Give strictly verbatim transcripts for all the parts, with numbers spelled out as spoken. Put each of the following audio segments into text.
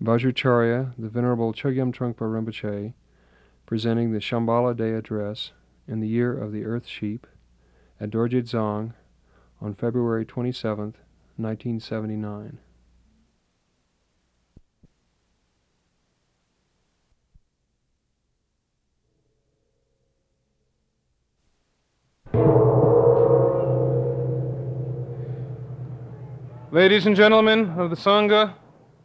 Vajracharya, the Venerable Chogyam Trungpa Rinpoche, presenting the Shambhala Day Address in the Year of the Earth Sheep at Dorje Dzong on February twenty-seventh, nineteen seventy-nine. Ladies and gentlemen of the Sangha,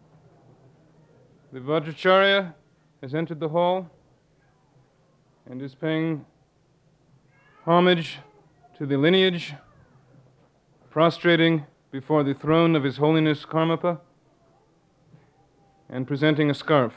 the Vajracharya has entered the hall and is paying homage to the lineage, prostrating before the throne of His Holiness Karmapa and presenting a scarf.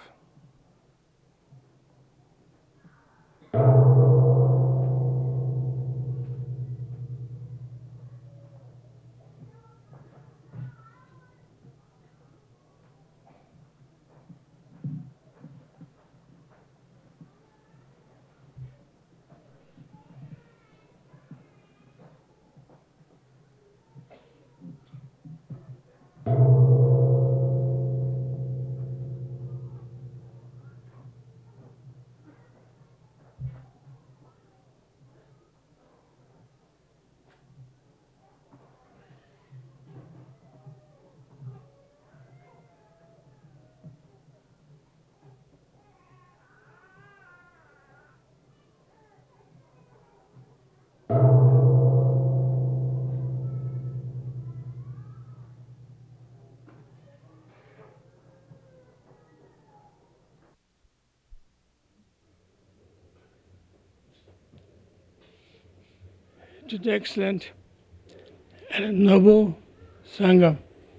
To the excellent and noble Sangha.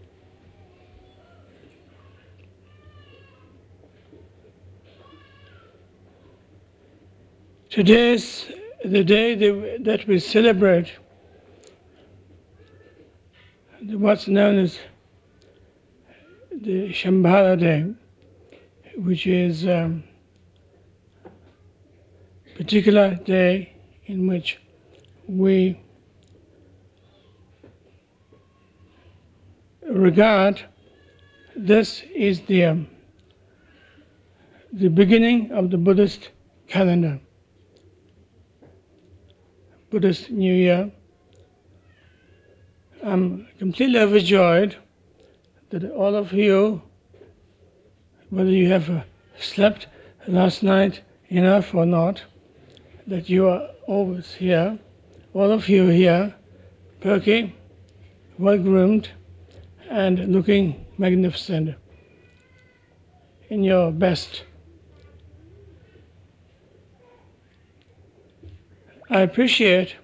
Today is the day that we celebrate what's known as the Shambhala Day, which is a particular day in which we regard this is the, um, the beginning of the Buddhist calendar, Buddhist New Year. I'm completely overjoyed that all of you, whether you have uh, slept last night enough or not, that you are always here. All of you here, perky, well-groomed, and looking magnificent in your best. I appreciate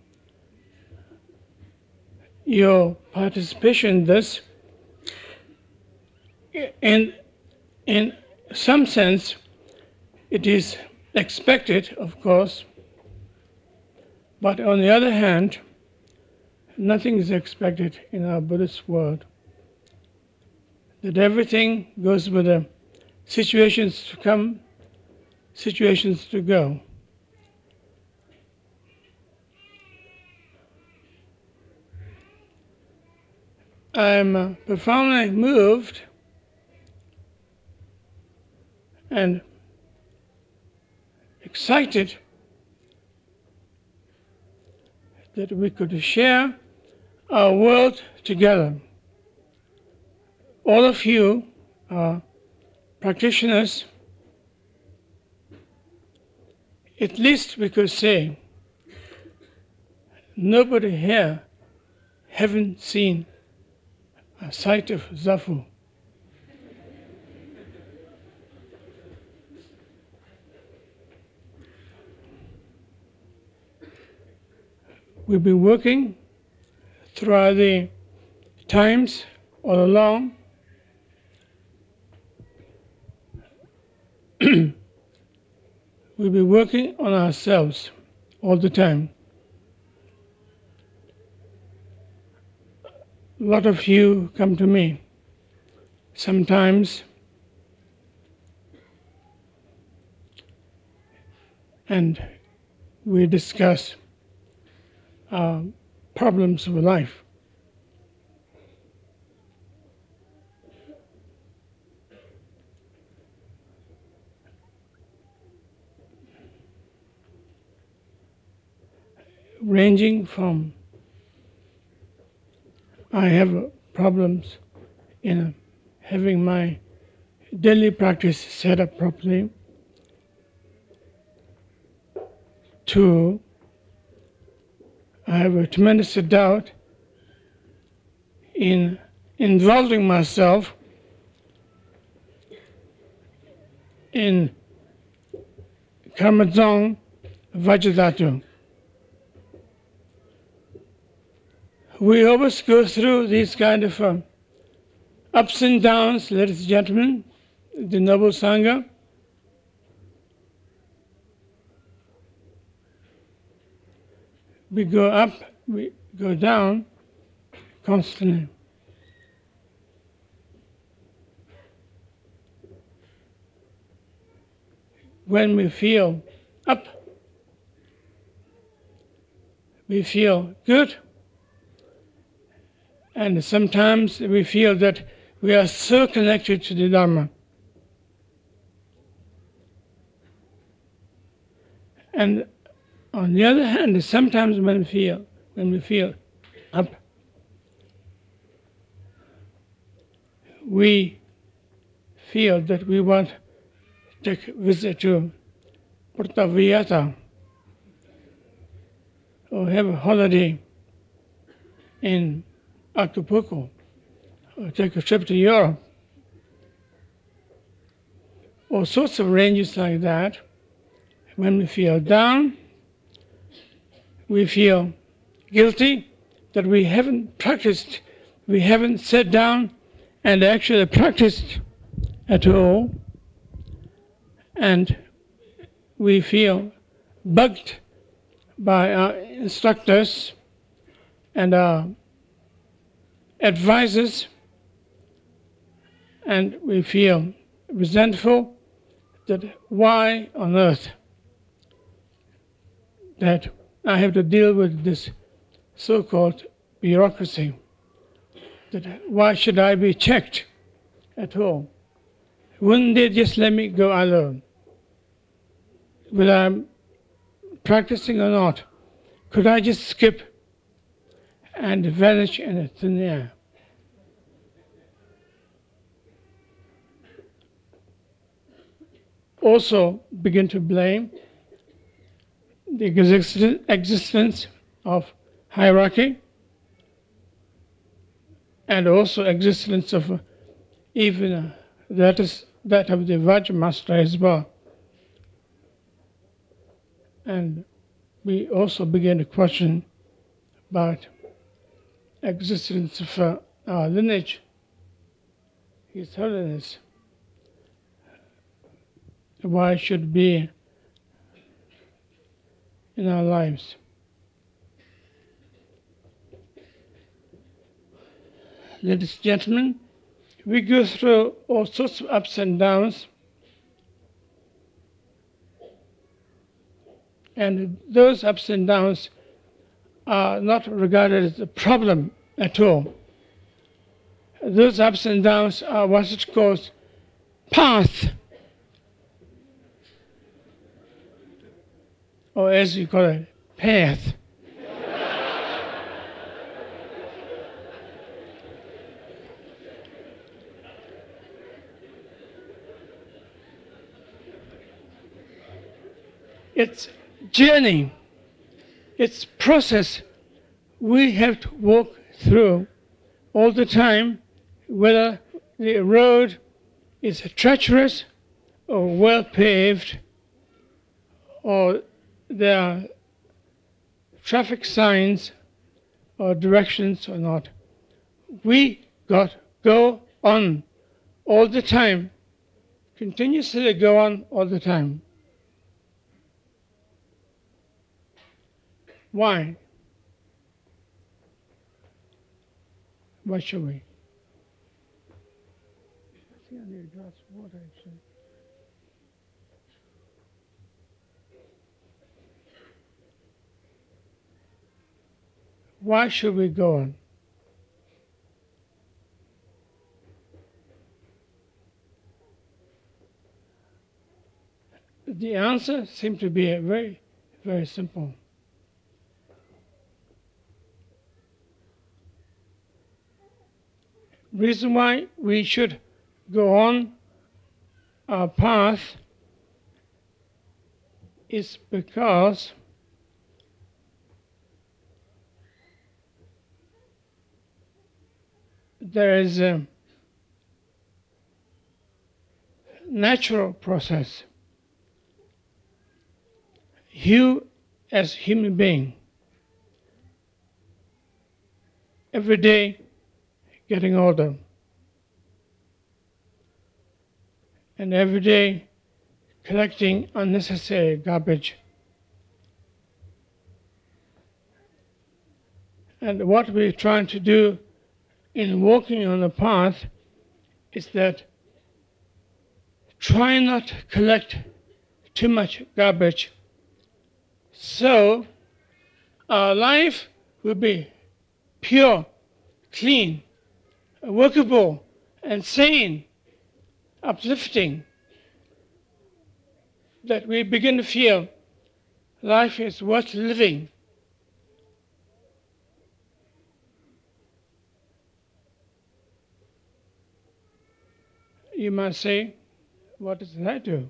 your participation in this. In, in some sense, it is expected, of course, but on the other hand, nothing is expected in our Buddhist world. That everything goes with the situations to come, situations to go. I'm uh, profoundly moved and excited that we could share our world together. All of you are practitioners. At least we could say nobody here haven't seen a sight of Zafu. We've been working throughout the times all along. We've been working on ourselves all the time. A lot of you come to me. Sometimes and we discuss uh, problems of life. ranging from I have uh, problems in uh, having my daily practice set up properly, to I have a tremendous doubt in involving myself in Karmadzong Vajradhatu. We always go through these kind of uh, ups and downs, ladies and gentlemen, the Noble Sangha. We go up, we go down constantly. When we feel up, we feel good, and sometimes we feel that we are so connected to the Dharma. And on the other hand, sometimes when we feel, when we feel up, we feel that we want to take a visit to Puerto Vallarta or have a holiday in Acapulco or take a trip to Europe. All sorts of ranges like that. When we feel down, we feel guilty that we haven't practiced, we haven't sat down and actually practiced at all, and we feel bugged by our instructors and our advisors, and we feel resentful that why on earth that I have to deal with this so-called bureaucracy, that why should I be checked at all? Wouldn't they just let me go alone? Whether I'm practicing or not, could I just skip and vanish in a thin air? Also begin to blame the exist- existence of hierarchy and also existence of uh, even uh, that is that of the Vajra master as well. And we also begin to question about existence of uh, our lineage, His Holiness. Why should be in our lives. Ladies and gentlemen, we go through all sorts of ups and downs, and those ups and downs are not regarded as a problem at all. Those ups and downs are what it calls path, or as you call it, path. It's journey, it's process we have to walk through all the time, whether the road is treacherous or well paved, or there are traffic signs or directions or not. We got go on all the time, continuously go on all the time. Why? Why should we? I think I need a glass of water actually. Why should we go on? The answer seems to be very, very simple. reason why we should go on our path is because there is a natural process. You, as human being, every day getting older, and every day collecting unnecessary garbage. And what we're trying to do in walking on the path is that try not to collect too much garbage, so our life will be pure, clean, workable, and sane, uplifting, that we begin to feel life is worth living. You might say, what does that do?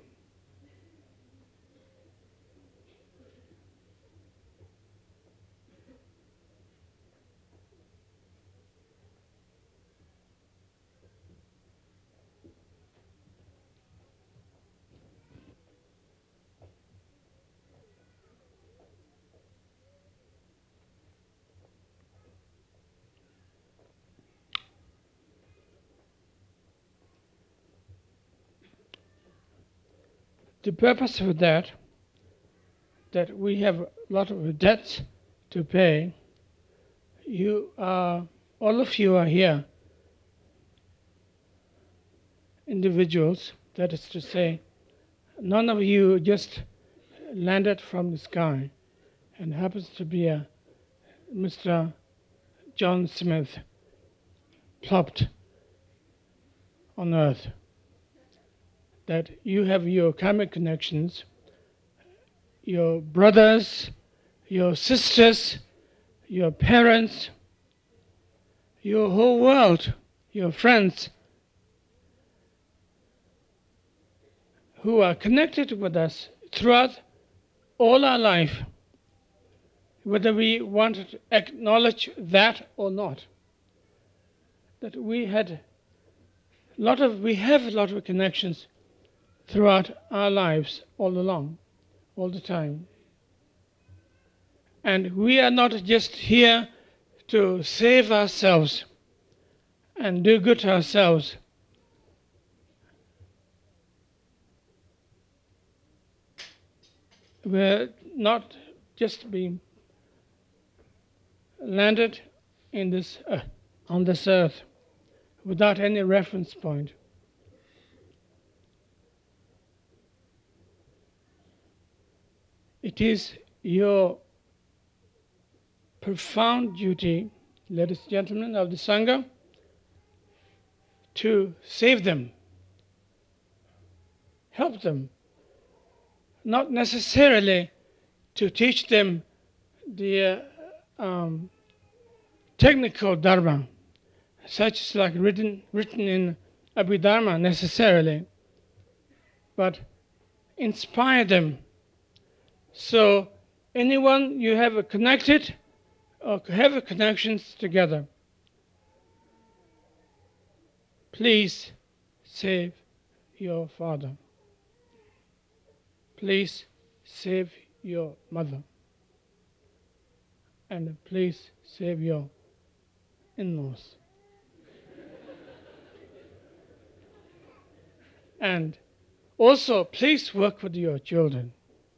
The purpose of that, that we have a lot of debts to pay. You are, all of you are here, individuals, that is to say, none of you just landed from the sky and happens to be a Mister John Smith plopped on earth. That you have your karmic connections, your brothers, your sisters, your parents, your whole world, your friends, who are connected with us throughout all our life, whether we want to acknowledge that or not. That we had a lot of, we have a lot of connections throughout our lives all along, all the time. And we are not just here to save ourselves and do good to ourselves. We're not just being landed in this uh, on this earth without any reference point. It is your profound duty, ladies and gentlemen of the Sangha, to save them, help them, not necessarily to teach them the uh, um, technical dharma, such as like written, written in Abhidharma necessarily, but inspire them. So anyone you have a connected or have a connections together, please save your father. Please save your mother. And please save your in-laws. And also, please work with your children.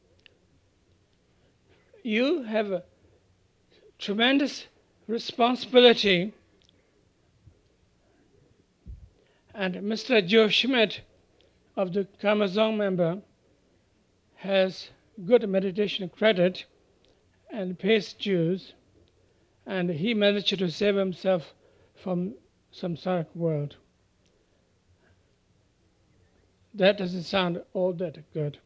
You have a tremendous responsibility, and Mister Joe Schmidt of the Karma Zong member has good meditation credit and pays dues, and he managed to save himself from samsaric world. That doesn't sound all that good.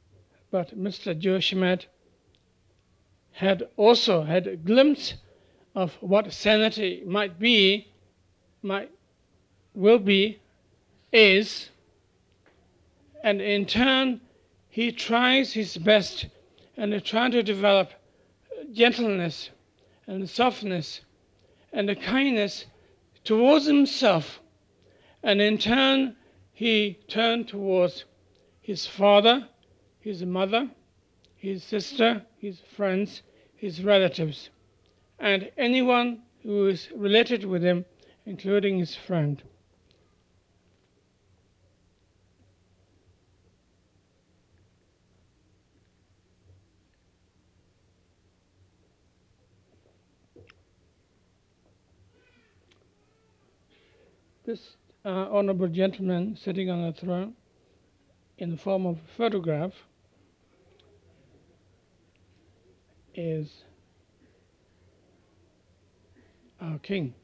But Mister Joe Schmidt had also had a glimpse of what sanity might be, might will be, is, and in turn he tries his best and tries to develop gentleness and softness and a kindness towards himself, and in turn he turned towards his father, his mother, his sister, his friends, his relatives, and anyone who is related with him, including his friend. This uh, honorable gentleman sitting on a throne in the form of a photograph is our king,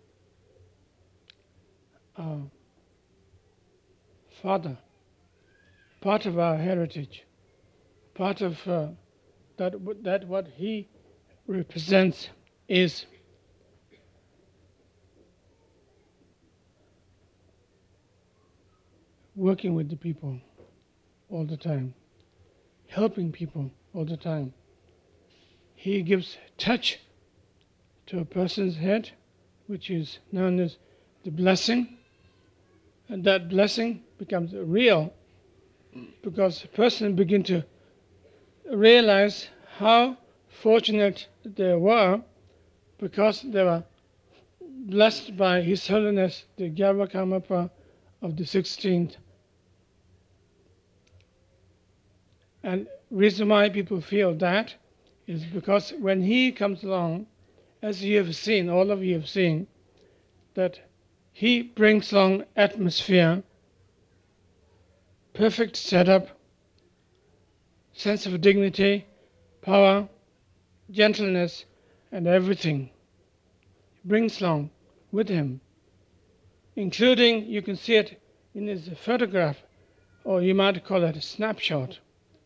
our father, part of our heritage, part of uh, that, that what he represents is working with the people all the time, helping people all the time. He gives touch to a person's head, which is known as the blessing, and that blessing becomes real because the person begins to realize how fortunate they were because they were blessed by His Holiness the Gyalpa Karmapa of the sixteenth. And reason why people feel that is because when he comes along, as you have seen, all of you have seen, that he brings along atmosphere, perfect setup, sense of dignity, power, gentleness, and everything. He brings along with him, including, you can see it in his photograph, or you might call it a snapshot,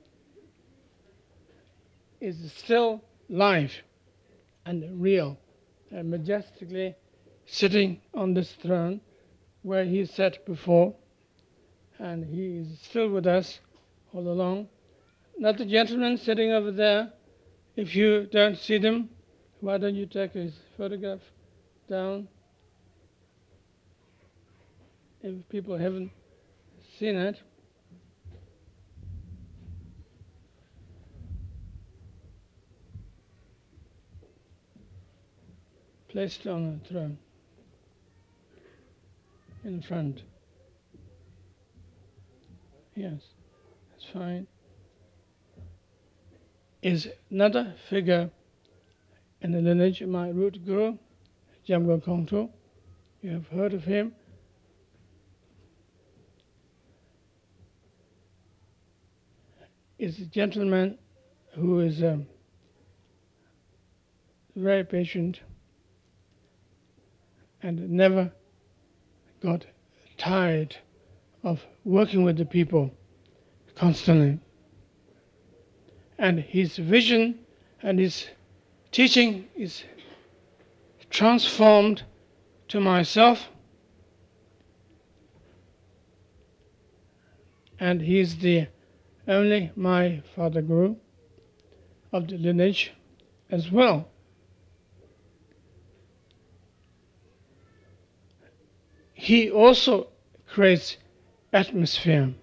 is still live and real and majestically sitting on this throne where he sat before, and he is still with us all along. Not the gentleman sitting over there. If you don't see them, why don't you take his photograph down? If people haven't seen it. Placed on a throne in front. Yes, that's fine. Is another figure in the lineage of my root guru, Jamgon Kongtrul. You have heard of him. Is a gentleman who is um, very patient and never got tired of working with the people constantly. And his vision and his teaching is transformed to myself, and he is the only my father guru of the lineage as well. He also creates atmosphere.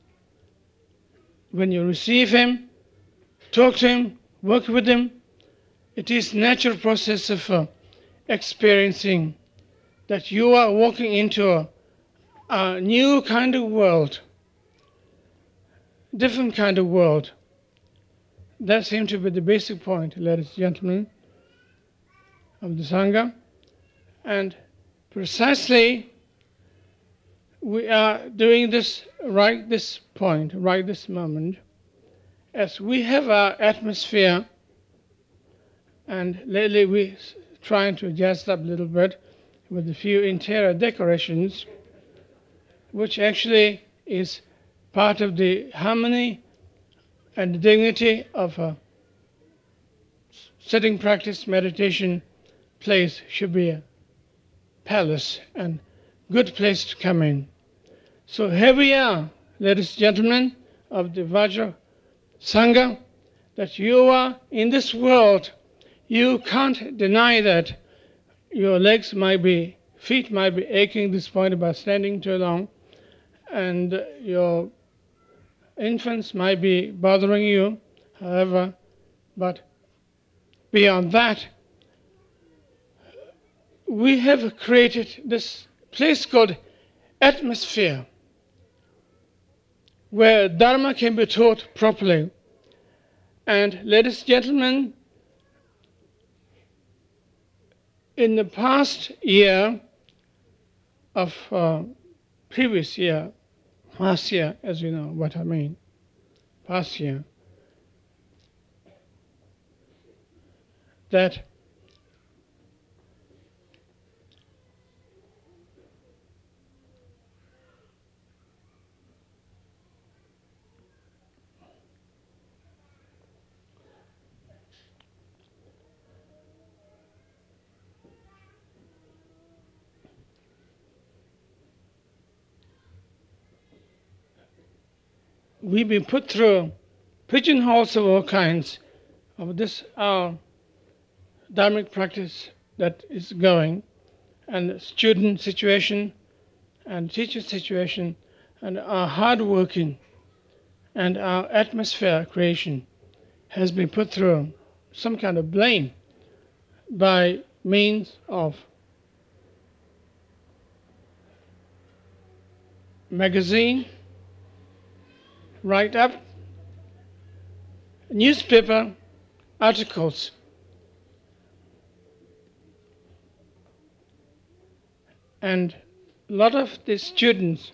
When you receive him, talk to him, work with him, it is natural process of uh, experiencing that you are walking into a, a new kind of world, different kind of world. That seems to be the basic point, ladies and gentlemen, of the Sangha. And precisely we are doing this right this point, right this moment, as we have our atmosphere, and lately we're trying to adjust up a little bit with a few interior decorations, which actually is part of the harmony and the dignity of a sitting practice meditation place should be a palace and good place to come in. So here we are, ladies and gentlemen of the Vajra Sangha, that you are in this world. You can't deny that your legs might be, feet might be aching at this point by standing too long, and your infants might be bothering you, however, but beyond that, we have created this place called atmosphere, where Dharma can be taught properly. And ladies and gentlemen, in the past year of uh, previous year, past year, as you know what I mean, past year, that we've been put through pigeonholes of all kinds of this our dharmic practice that is going, and student situation and teacher situation, and our hard working and our atmosphere creation has been put through some kind of blame by means of magazine, write-up, newspaper articles, and a lot of the students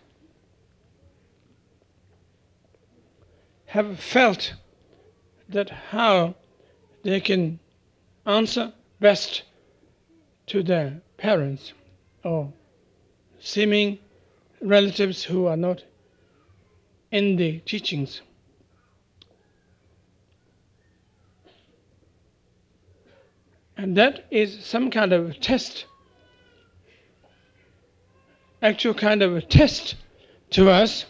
have felt that how they can answer best to their parents or seeming relatives who are not in the teachings. And that is some kind of a test, actual kind of a test to us,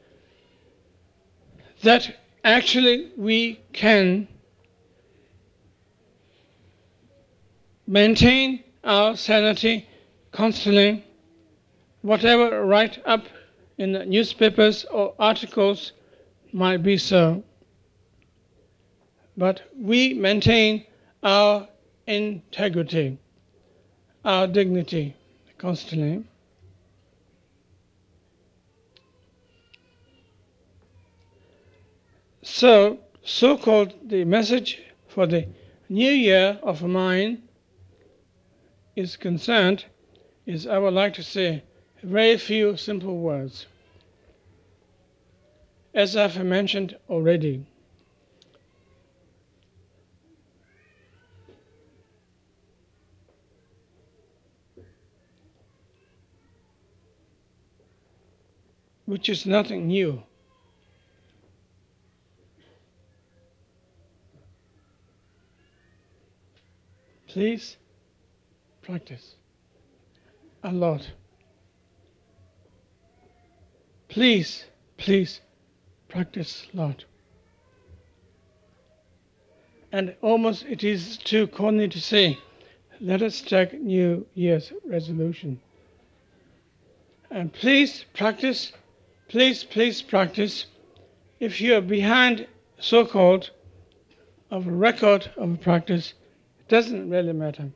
that actually we can maintain our sanity constantly, whatever write up in the newspapers or articles might be so. But we maintain our integrity, our dignity constantly. So, so-called the message for the new year of mine is concerned is I would like to say very few simple words. As I've mentioned already, which is nothing new. Please practice a lot. Please, please practice a lot. And almost it is too corny to say, let us take New Year's resolution. And please practice, please, please practice. If you are behind so-called of a record of practice, it doesn't really matter.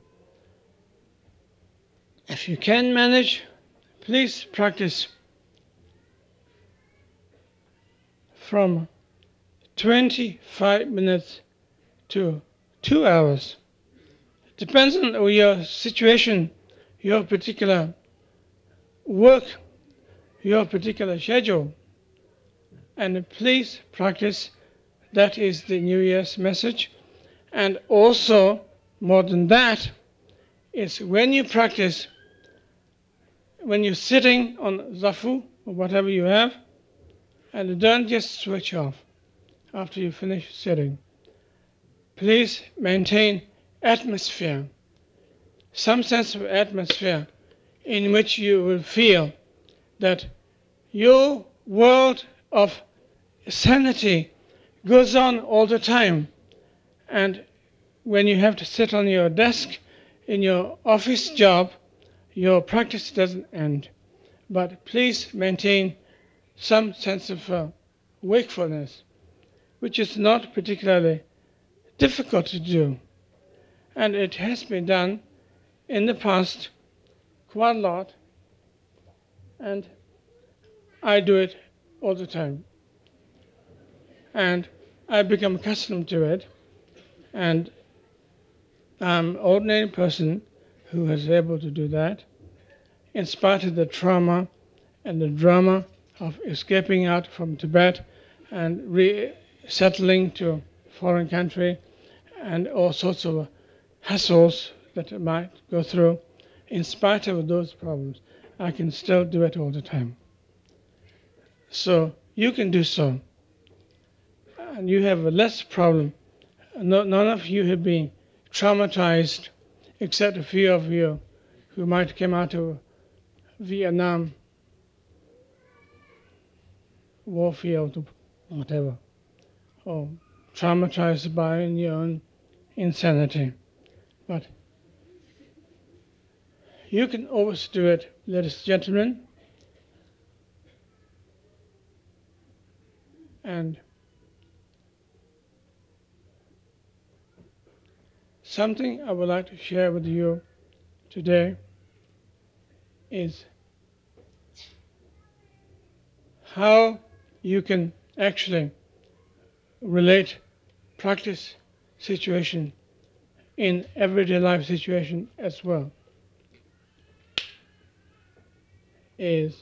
If you can manage, please practice from twenty-five minutes to two hours. It depends on your situation, your particular work, your particular schedule. And please practice. That is the New Year's message. And also, more than that, is when you practice, when you're sitting on zafu or whatever you have, and don't just switch off after you finish sitting. Please maintain atmosphere. some sense of atmosphere in which you will feel that your world of sanity goes on all the time. And when you have to sit on your desk in your office job, your practice doesn't end. But please maintain some sense of uh, wakefulness, which is not particularly difficult to do. And it has been done in the past quite a lot, and I do it all the time. And I become accustomed to it, and I'm an ordinary person who is able to do that, in spite of the trauma and the drama of escaping out from Tibet and resettling to a foreign country and all sorts of hassles that I might go through. In spite of those problems, I can still do it all the time. So you can do so. And you have a less problem. No, none of you have been traumatized, except a few of you who might come out of Vietnam warfield or whatever, or traumatized by your own insanity. But you can always do it, ladies and gentlemen. And something I would like to share with you today is how you can actually relate practice situation in everyday life situation as well. Is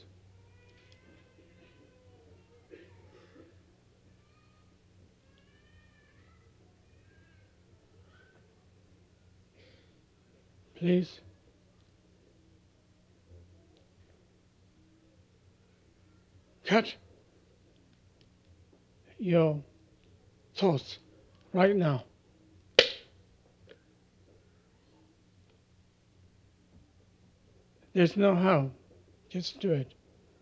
please cut your thoughts right now. There's no how, just do it.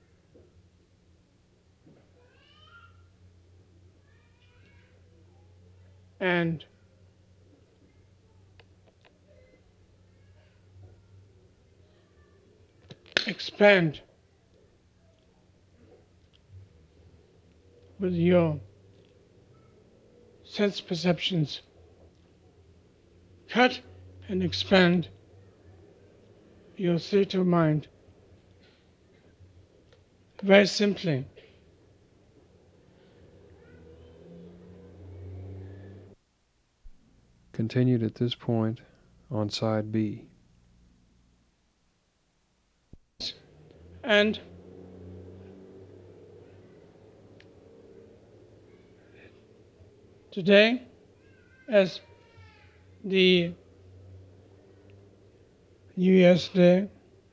And expand with your sense perceptions. Cut and expand your state of mind very simply. Continued at this point on side B. And today, as the New Year's Day,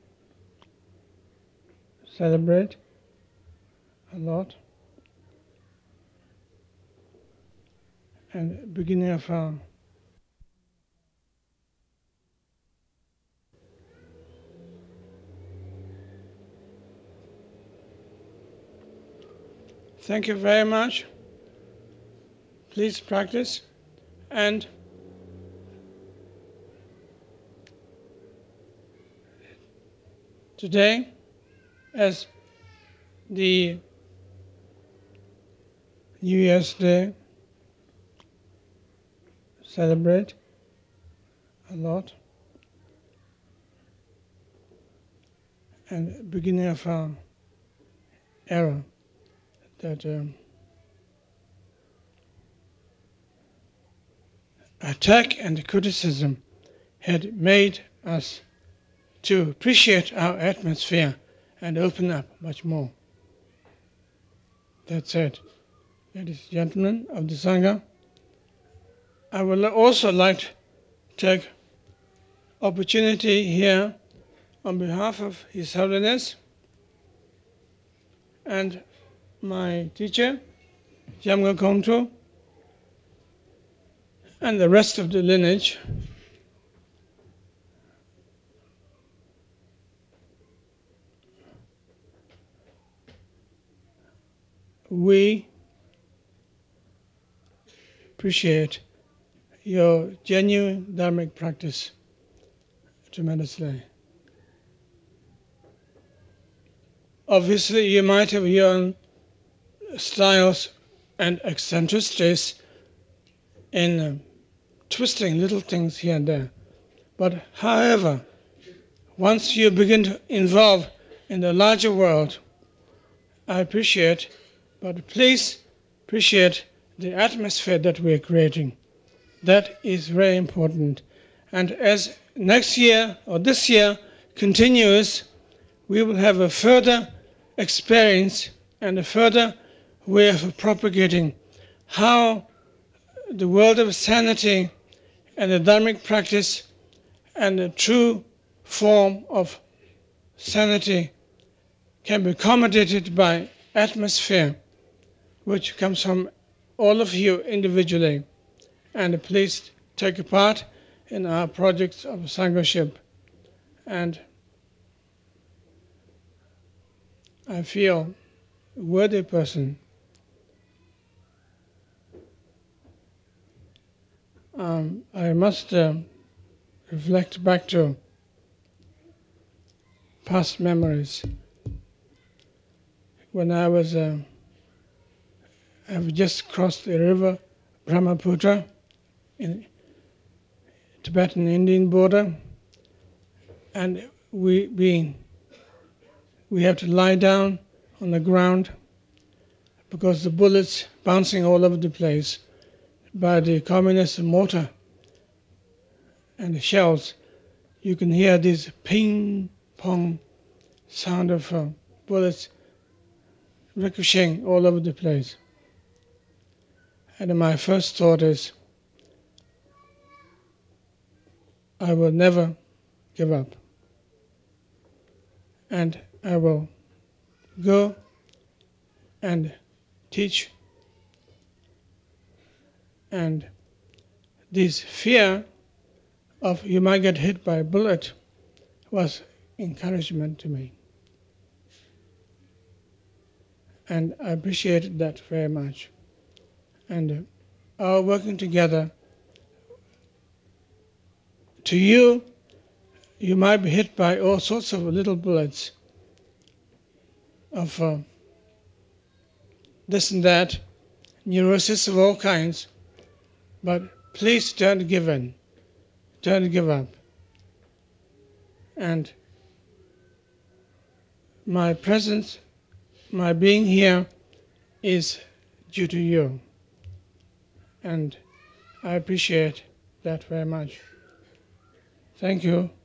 celebrate a lot, and beginning of our thank you very much. Please practice. And today, as the New Year's Day, celebrate a lot, and beginning of our era that um, attack and criticism had made us to appreciate our atmosphere and open up much more. That's it. Ladies and gentlemen of the Sangha, I would also like to take opportunity here on behalf of His Holiness and my teacher, Jamgon Kongtrul, and the rest of the lineage we appreciate your genuine dharmic practice tremendously. Obviously, you might have your own styles and eccentricities in uh, twisting little things here and there. But however, once you begin to involve in the larger world, I appreciate, but please appreciate the atmosphere that we are creating. That is very important. And as next year or this year continues, we will have a further experience and a further way of propagating how the world of sanity and the dharmic practice and the true form of sanity can be accommodated by atmosphere which comes from all of you individually. And please take a part in our projects of Sanghaship. And I feel a worthy person. Um, I must uh, reflect back to past memories. When I was, uh, I've just crossed the river Brahmaputra in Tibetan-Indian border, and we being we have to lie down on the ground because the bullets bouncing all over the place by the communist mortar and the shells. You can hear this ping pong sound of uh, bullets ricocheting all over the place. And my first thought is, I will never give up. And I will go and teach. And this fear of you might get hit by a bullet was encouragement to me. And I appreciated that very much. And uh, our working together, to you, you might be hit by all sorts of little bullets of uh, this and that, neurosis of all kinds, but please don't give in, don't give up. And my presence, my being here is due to you. And I appreciate that very much. Thank you.